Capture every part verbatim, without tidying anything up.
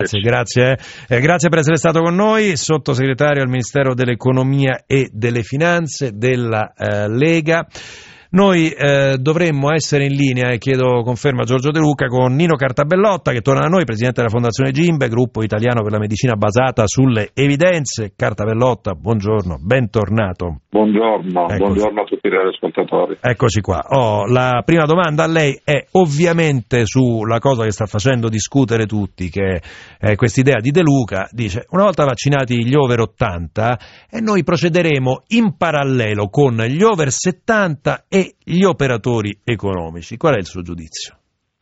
Grazie, grazie, eh, grazie per essere stato con noi, sottosegretario al Ministero dell'Economia e delle Finanze della eh, Lega. Noi eh, dovremmo essere in linea, e chiedo conferma a Giorgio De Luca, con Nino Cartabellotta, che torna da noi, presidente della Fondazione Gimbe, gruppo italiano per la medicina basata sulle evidenze. Cartabellotta, buongiorno, bentornato. Buongiorno, Eccoci. buongiorno a tutti gli ascoltatori. Eccoci qua. Oh, la prima domanda a lei è ovviamente sulla cosa che sta facendo discutere tutti, che è quest'idea di De Luca. Dice: una volta vaccinati gli over ottanta, e noi procederemo in parallelo con gli over settanta e gli operatori economici. Qual è il suo giudizio?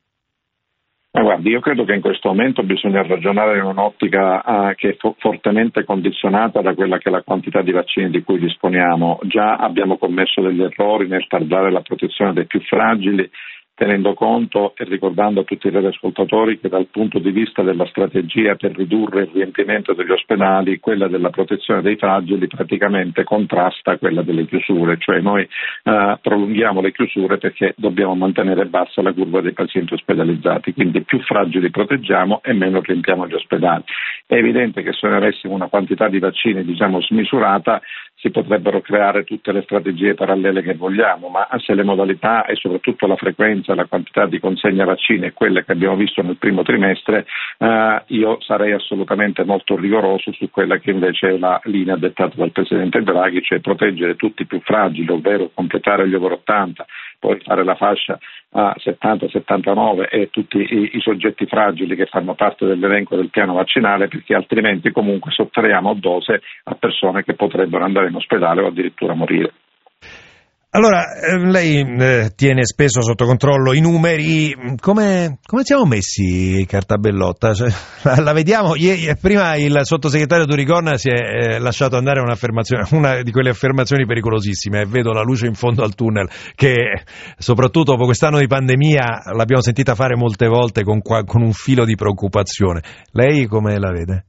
Ma guardi, io credo che in questo momento bisogna ragionare in un'ottica uh, che è fo- fortemente condizionata da quella che è la quantità di vaccini di cui disponiamo. Già abbiamo commesso degli errori nel tardare la protezione dei più fragili, tenendo conto e ricordando a tutti i radioascoltatori che dal punto di vista della strategia per ridurre il riempimento degli ospedali, quella della protezione dei fragili praticamente contrasta quella delle chiusure, cioè noi eh, prolunghiamo le chiusure perché dobbiamo mantenere bassa la curva dei pazienti ospedalizzati, quindi più fragili proteggiamo e meno riempiamo gli ospedali. È evidente che se noi avessimo una quantità di vaccini diciamo smisurata si potrebbero creare tutte le strategie parallele che vogliamo, ma se le modalità e soprattutto la frequenza, la quantità di consegna vaccini è quella che abbiamo visto nel primo trimestre, eh, io sarei assolutamente molto rigoroso su quella che invece è la linea dettata dal Presidente Draghi, cioè proteggere tutti i più fragili, ovvero completare gli over ottanta, poi fare la fascia a settanta settantanove e tutti i, i soggetti fragili che fanno parte dell'elenco del piano vaccinale, perché altrimenti comunque sottraiamo dose a persone che potrebbero andare in ospedale o addirittura morire. Allora, eh, lei eh, tiene spesso sotto controllo i numeri. Come, come siamo messi, Cartabellotta? Cioè, la, la vediamo, ieri, prima il sottosegretario Durigon si è eh, lasciato andare un'affermazione, una di quelle affermazioni pericolosissime, e vedo la luce in fondo al tunnel, che soprattutto dopo quest'anno di pandemia l'abbiamo sentita fare molte volte con, con un filo di preoccupazione. Lei come la vede?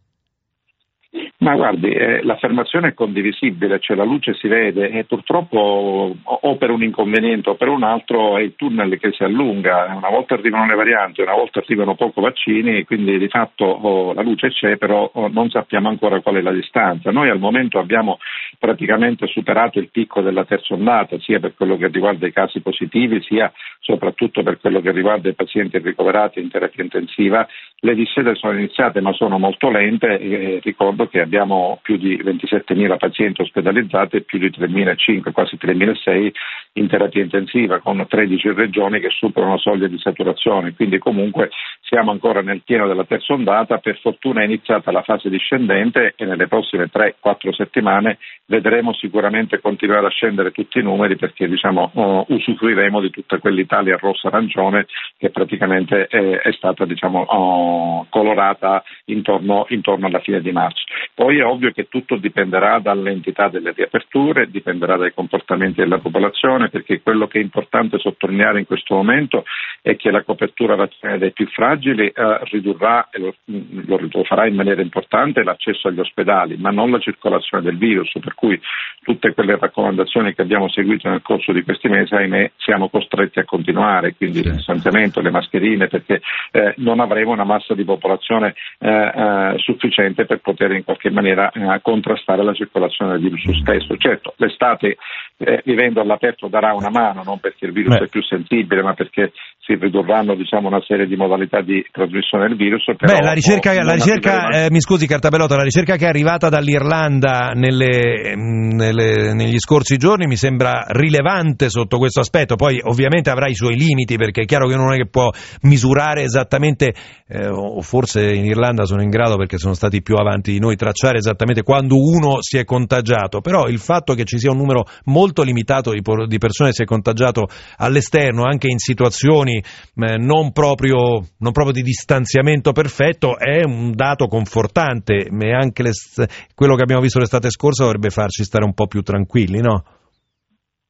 Ma guardi, eh, l'affermazione è condivisibile, cioè la luce si vede e purtroppo o per un inconveniente o per un altro è il tunnel che si allunga, una volta arrivano le varianti, una volta arrivano poco vaccini, quindi di fatto oh, la luce c'è, però oh, non sappiamo ancora qual è la distanza. Noi al momento abbiamo praticamente superato il picco della terza ondata, sia per quello che riguarda i casi positivi, sia soprattutto per quello che riguarda i pazienti ricoverati in terapia intensiva. Le discese sono iniziate ma sono molto lente e ricordo che abbiamo più di ventisettemila pazienti ospedalizzati e più di tremilacinquecento, quasi tremilasei in terapia intensiva, con tredici regioni che superano la soglia di saturazione, quindi comunque siamo ancora nel pieno della terza ondata. Per fortuna è iniziata la fase discendente e nelle prossime tre quattro settimane vedremo sicuramente continuare a scendere tutti i numeri, perché diciamo uh, usufruiremo di tutta quell'Italia rossa-arancione che praticamente è, è stata diciamo uh, colorata intorno, intorno alla fine di marzo. Poi è ovvio che tutto dipenderà dall'entità delle riaperture, dipenderà dai comportamenti della popolazione, perché quello che è importante sottolineare in questo momento è che la copertura vaccinale dei più fragili eh, ridurrà, e lo, lo farà in maniera importante, l'accesso agli ospedali, ma non la circolazione del virus, per cui tutte quelle raccomandazioni che abbiamo seguito nel corso di questi mesi, ahimè, siamo costretti a continuare, quindi il distanziamento, le mascherine, perché eh, non avremo una massa di popolazione eh, eh, sufficiente per poter in qualche maniera eh, contrastare la circolazione del virus stesso. Certo, l'estate eh, vivendo all'aperto darà una mano, non perché il virus Beh. è più sensibile, ma perché si ridurranno diciamo una serie di modalità di trasmissione del virus. Però Beh, la ricerca, la ricerca eh, mi scusi Cartabellotta, la ricerca che è arrivata dall'Irlanda nelle, nelle, negli scorsi giorni mi sembra rilevante sotto questo aspetto. Poi ovviamente avrà i suoi limiti, perché è chiaro che non è che può misurare esattamente, eh, o forse in Irlanda sono in grado, perché sono stati più avanti di noi, tracciare esattamente quando uno si è contagiato, però il fatto che ci sia un numero molto limitato di, di persone che si è contagiato all'esterno, anche in situazioni eh, non proprio non proprio di distanziamento perfetto, è un dato confortante, e anche le, quello che abbiamo visto l'estate scorsa dovrebbe farci stare un po' più tranquilli, no?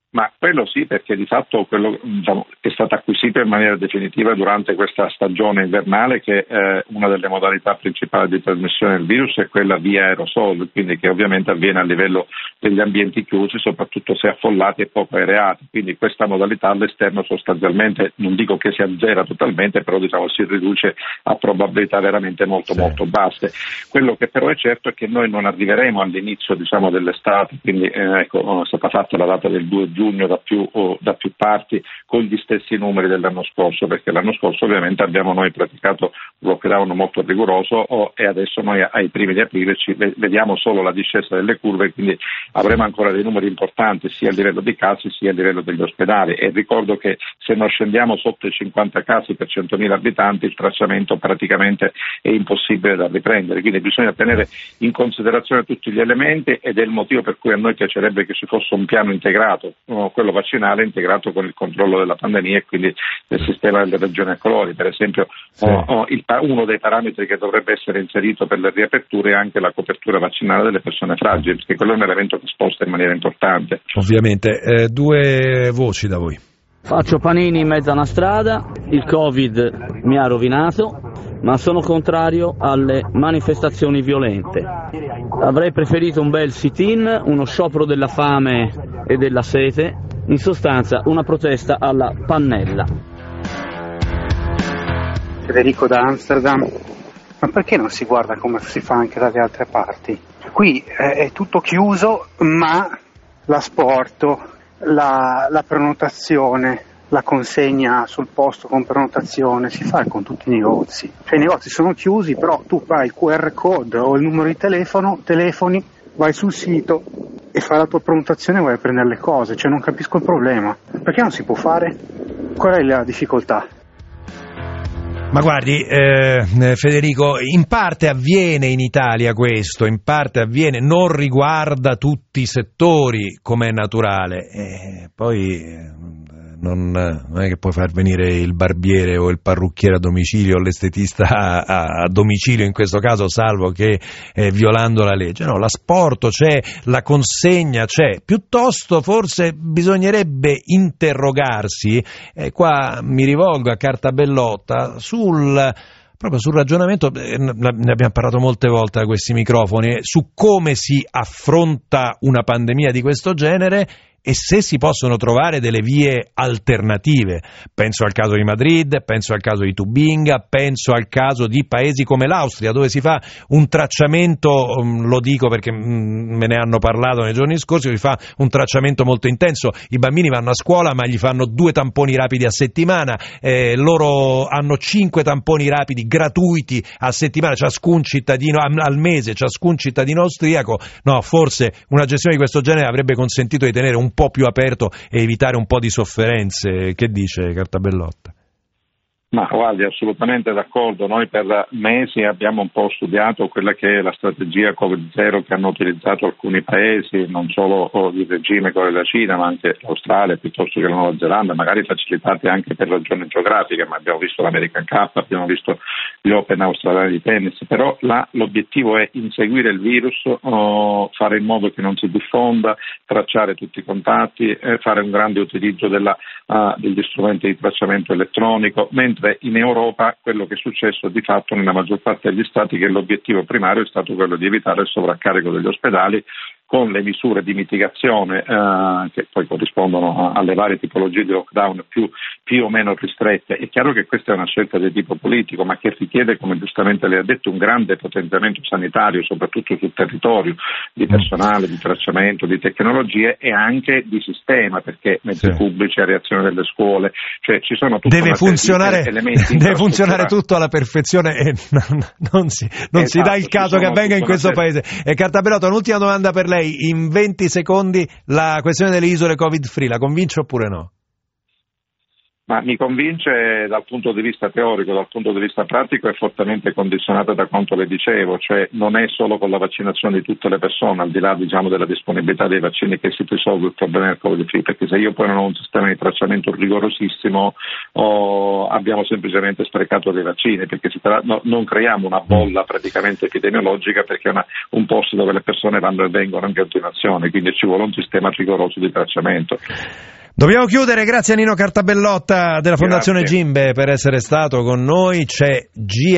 Ma quello sì, perché di fatto quello diciamo, è stato acquisito in maniera definitiva durante questa stagione invernale, che eh, una delle modalità principali di trasmissione del virus è quella via aerosol, quindi che ovviamente avviene a livello degli ambienti chiusi, soprattutto se affollati e poco areati. Quindi questa modalità all'esterno sostanzialmente, non dico che si azzera totalmente, però diciamo si riduce a probabilità veramente molto sì. molto basse. Quello che però è certo è che noi non arriveremo all'inizio diciamo dell'estate, quindi eh, ecco, è stata fatta la data del due giugno da più, oh, da più parti con gli stessi numeri dell'anno scorso, perché l'anno scorso ovviamente abbiamo noi praticato un lockdown molto rigoroso oh, e adesso noi ai primi di aprile ci vediamo solo la discesa delle curve, quindi avremo ancora dei numeri importanti sia a livello di casi sia a livello degli ospedali, e ricordo che se non scendiamo sotto i cinquanta casi per centomila abitanti il tracciamento praticamente è impossibile da riprendere, quindi bisogna tenere in considerazione tutti gli elementi, ed è il motivo per cui a noi piacerebbe che ci fosse un piano integrato, quello vaccinale integrato con il controllo della pandemia e quindi del sistema delle regioni a colori. Per esempio sì. oh, oh, il, uno dei parametri che dovrebbe essere inserito per le riaperture è anche la copertura vaccinale delle persone fragili, perché quello è un elemento che sposta in maniera importante. Ovviamente, eh, due voci da voi. Faccio panini in mezzo a una strada, il Covid mi ha rovinato, ma sono contrario alle manifestazioni violente. Avrei preferito un bel sit-in, uno sciopero della fame e della sete, in sostanza una protesta alla pannella. Federico da Amsterdam, ma perché non si guarda come si fa anche dalle altre parti? Qui è tutto chiuso, ma l'asporto, la, la prenotazione, la consegna sul posto con prenotazione si fa con tutti i negozi. Cioè i negozi sono chiusi, però tu fai il Q R code o il numero di telefono, telefoni, vai sul sito e fai la tua prenotazione e vai a prendere le cose. Cioè non capisco il problema. Perché non si può fare? Qual è la difficoltà? Ma guardi, eh, Federico, in parte avviene in Italia questo, in parte avviene, non riguarda tutti i settori, come è naturale. Eh, poi eh, non, non è che puoi far venire il barbiere o il parrucchiere a domicilio o l'estetista a, a, a domicilio in questo caso, salvo che eh, violando la legge. No, l'asporto c'è, la consegna c'è, piuttosto forse bisognerebbe interrogarsi, eh, qua mi rivolgo a Cartabellotta, sul proprio sul ragionamento, ne abbiamo parlato molte volte da questi microfoni, su come si affronta una pandemia di questo genere e se si possono trovare delle vie alternative. Penso al caso di Madrid, penso al caso di Tubinga, penso al caso di paesi come l'Austria, dove si fa un tracciamento, lo dico perché me ne hanno parlato nei giorni scorsi, si fa un tracciamento molto intenso, i bambini vanno a scuola ma gli fanno due tamponi rapidi a settimana, eh, loro hanno cinque tamponi rapidi gratuiti a settimana, ciascun cittadino al mese, ciascun cittadino austriaco. No, forse una gestione di questo genere avrebbe consentito di tenere un un po' più aperto e evitare un po' di sofferenze. Che dice Cartabellotta? Ma guardi, assolutamente d'accordo. Noi per mesi abbiamo un po' studiato quella che è la strategia Covid zero che hanno utilizzato alcuni paesi, non solo il regime come la Cina, ma anche l'Australia piuttosto che la Nuova Zelanda, magari facilitate anche per ragioni geografiche, ma abbiamo visto l'American Cup, abbiamo visto gli Open australiani di tennis, però là l'obiettivo è inseguire il virus, oh, fare in modo che non si diffonda, tracciare tutti i contatti, eh, fare un grande utilizzo della, uh, degli strumenti di tracciamento elettronico, mentre in Europa quello che è successo di fatto nella maggior parte degli stati è che l'obiettivo primario è stato quello di evitare il sovraccarico degli ospedali con le misure di mitigazione eh, che poi corrispondono alle varie tipologie di lockdown più, più o meno ristrette. È chiaro che questa è una scelta di tipo politico, ma che richiede, come giustamente lei ha detto, un grande potenziamento sanitario, soprattutto sul territorio, di personale, di tracciamento, di tecnologie e anche di sistema, perché mezzi sì. pubblici, a reazione delle scuole, cioè ci sono tutta deve una funzionare, di elementi deve funzionare tutto alla perfezione e non, non, si, non esatto, si dà il caso che avvenga in questo paese. E Cartabellotta, un'ultima domanda per lei. In venti secondi la questione delle isole Covid free, la convince oppure no? Ma mi convince dal punto di vista teorico, dal punto di vista pratico è fortemente condizionata da quanto le dicevo, cioè non è solo con la vaccinazione di tutte le persone, al di là diciamo della disponibilità dei vaccini, che si risolve il problema del Covid, perché se io poi non ho un sistema di tracciamento rigorosissimo o abbiamo semplicemente sprecato dei vaccini, perché si tra... no, non creiamo una bolla praticamente epidemiologica, perché è una, un posto dove le persone vanno e vengono in continuazione, quindi ci vuole un sistema rigoroso di tracciamento. Dobbiamo chiudere, grazie a Nino Cartabellotta della Fondazione Grazie. Gimbe per essere stato con noi. C'è G